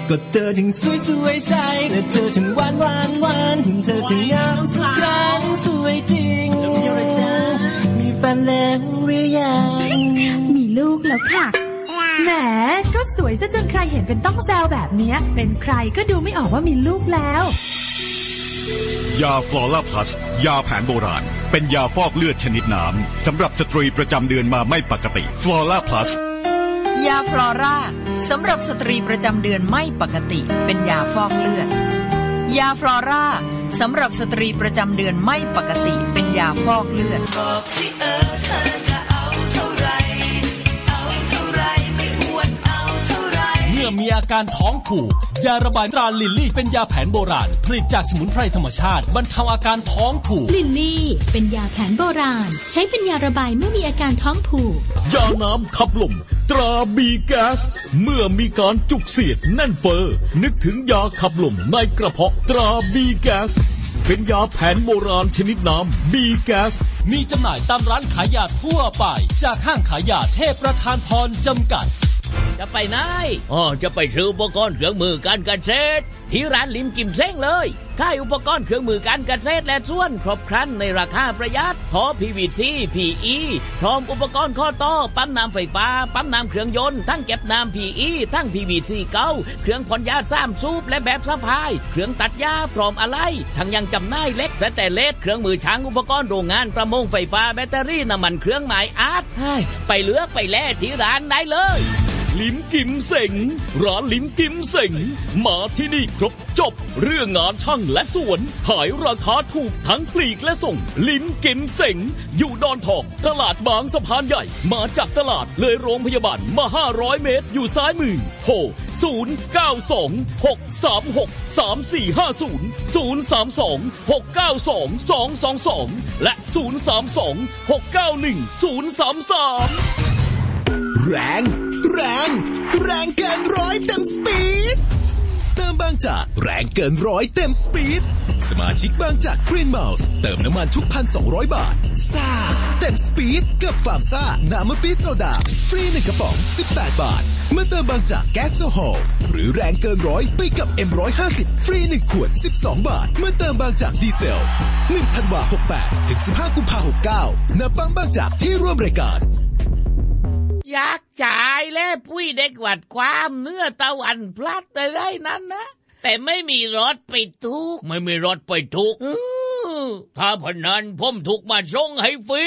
ก็เธอจึงสวยสวยใสและเธอจึงหวานหวานหวานถึงเธอจึงงามสักครั้งสวยจริงมีแฟนแล้วหรือยังมีลูกแล้วค่ะแหมก็สวยซะจนใครเห็นเป็นต้องแซวแบบนี้เป็นใครก็ดูไม่ออกว่ามีลูกแล้วยาฟลอร่าพลัสยาแผนโบราณเป็นยาฟอกเลือดชนิดน้ำสำหรับสตรีประจำเดือนมาไม่ปกติฟลอร่าพลัสยาฟลอร่าสำหรับสตรีประจำเดือนไม่ปกติเป็นยาฟอกเลือดยาฟลอร่าสำหรับสตรีประจำเดือนไม่ปกติเป็นยาฟอกเลือดบอกสิเธอจะเอาเท่าไรไม่อ้วนเอาเท่าไรเมื่อมีอาการท้องผูกยาระบายตราลิลลี่เป็นยาแผนโบราณผลิตจากสมุนไพรธรรมชาติบรรเทาอาการท้องผูกลิลลี่เป็นยาแผนโบราณใช้เป็นยาระบายเมื่อมีอาการท้องผูกยาน้ำขับลมตราบีแก๊สเมื่อมีการจุกเสียดแน่นเฟ้อนึกถึงยาขับลมในกระเพาะตราบีแก๊สเป็นยาแผนโบราณชนิดน้ำบีแก๊สมีจำหน่ายตามร้านขายยาทั่วไปจากห้างขายยาเทพประธานพรจำกัดจะไปไหนจะไปซื้ออุปกรณ์เครื่องมือการเกษตรที่ร้านลิมกิมเซ้งเลยขายอุปกรณ์เครื่องมือการเกษตรและส่วนครบครันในราคาประหยัดท่อ PVC PE พร้อมอุปกรณ์ข้อต่อปั๊มน้ำไฟฟ้าปั๊มน้ำเครื่องยนต์ทั้งเก็บน้ำ PE ทั้ง PVC เก่าเครื่องพ่นยา3สูบและแบบสะพายเครื่องตัดหญ้าพร้อมอะไรทั้งยังจำหน่ายเหล็กสแตนเลสเครื่องมือช่างอุปกรณ์โรงงานประมงไฟฟ้าแบตเตอรี่น้ำมันเครื่องหมายอาร์ตไปเลือกไปแล่ที่ร้านได้เลยลิมกิมเส็งร้านลิมกิมเส็งมาที่นี่ครบจบเรื่องงานช่างและสวนขายราคาถูกทั้งปลีกและส่งลิมกิมเส็งอยู่ดอนทองตลาดบางสะพานใหญ่มาจากตลาดเลยโรงพยาบาลมา500 เมตรอยู่ซ้ายมือโทร0926326450 032692222และแรงเกินร้อยเต็มสปีดเติมบางจากแรงเกินร้อยเต็มสปีดสมาชิกบางจาก Green Mouse เติมน้ำมันทุก 1,200 บาทซ่าเต็มสปีดกับฟาร์มซ่าน้ำมะปี๊ดโซดาฟรี1กระป๋อง18 บาทเมื่อเติมบางจากแก๊สโซฮอลหรือแรงเกินร้อยไปกับ M150 ฟรี1ขวด12 บาทเมื่อเติมบางจากดีเซล1 ธันวาคม 68 ถึง 15 กุมภาพันธ์ 69ณ ปั๊มบางจากที่ร่วมรายการอยากจ่ายและปุ้ยได้กวาดความเนื้อตะวันพลัดแต่ได้นั้นนะแต่ไม่มีรถไปทุกไม่มีรถไปทุกถ้าพนันผมถูกมาส่งให้ฟรี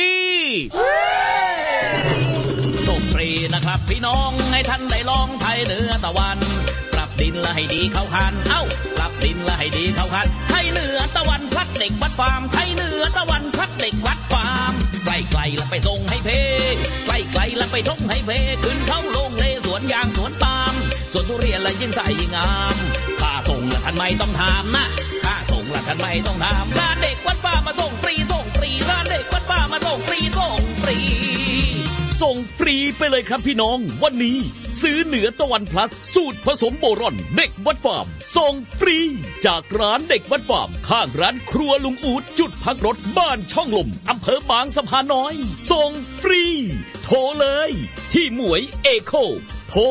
ส่งฟรีนะครับพี่น้องให้ท่านได้ลองไทยเนื้อตะวันปรับดินละให้ดีเข้าคันปรับดินละให้ดีเข้าคันไทยเนื้อตะวันพลัดเด็กวัดฟาร์มไทยเนื้อตะวันพลัดเด็กวัดฟาร์มไกลๆแล้วไปส่งให้เพไกลๆแล้วไปส่งให้เพขึ้นเข้าโรงเลสวนยางสวนปาล์มสวนทุเรียนและยิ่งใสยิ่งงามค่าส่งละท่านไม่ต้องถามนะค่าส่งละท่านไม่ต้องถามร้านเด็กวัดฟาร์มมาส่งฟรีร้านเด็กวัดฟาร์มมาส่งฟรีส่งฟรีไปเลยครับพี่น้องวันนี้ซื้อเหนือตะวันพลัสสูตรผสมโบรอนเด็กวัดฟาร์มส่งฟรีจากร้านเด็กวัดฟาร์มข้างร้านครัวลุงอู๊ดจุดพักรถบ้านช่องลมอำเภอบางสะพานน้อยส่งฟรีโทรเลยที่หมวยเอโคโทร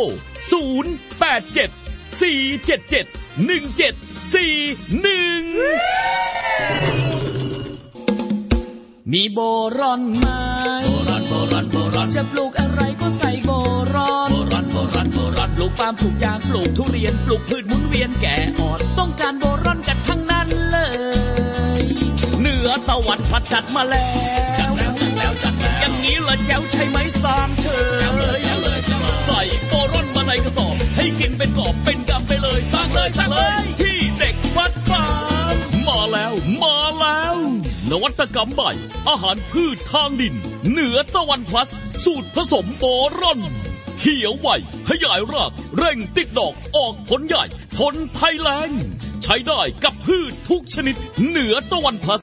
087-477-1741มีโบรอนไหมโบรอนจะปลูกอะไรก็ใส่โบรอนปลูกปาล์มปลูกยางปลูกทุเรียนปลูกพืชหมุนเวียนแก่อ่อนต้องการโบรอนกันทั้งนั้นเลยเหนือตะวันพัดจัดมาแล้วอย่างนี้ละแจ๋วใช่ไหมสามเชยใส่โบรอนมาในกระสอบให้กินเป็นกอบเป็นกำไปเลยสร้างเลยที่เด็กวัดฟาร์มมาแล้วนวัตกรรมใหม่อาหารพืชทางดินเหนือตะวันพลัสสูตรผสมโบรอนเขียวไวขยายรากเร่งติดดอกออกผลใหญ่ทนภัยแล้งใช้ได้กับพืชทุกชนิดเหนือตะวันพลัส